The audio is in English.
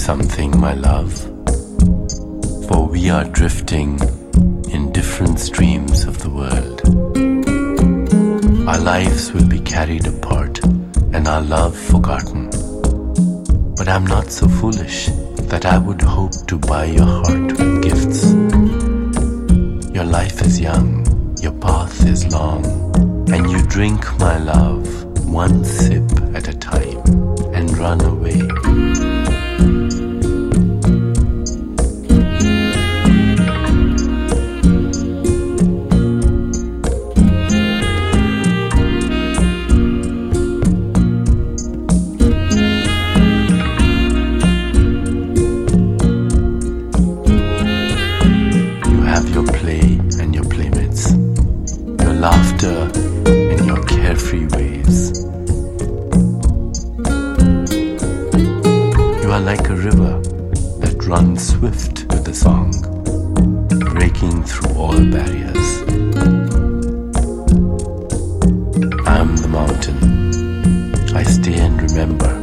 something, my love, for we are drifting in different streams of the world. Our lives will be carried apart and our love forgotten. But I'm not so foolish that I would hope to buy your heart with gifts. Your life is young, your path is long, and you drink, my love, one sip at a time and run away. Laughter in your carefree ways. You are like a river that runs swift with a song, breaking through all barriers. I am the mountain. I stay and remember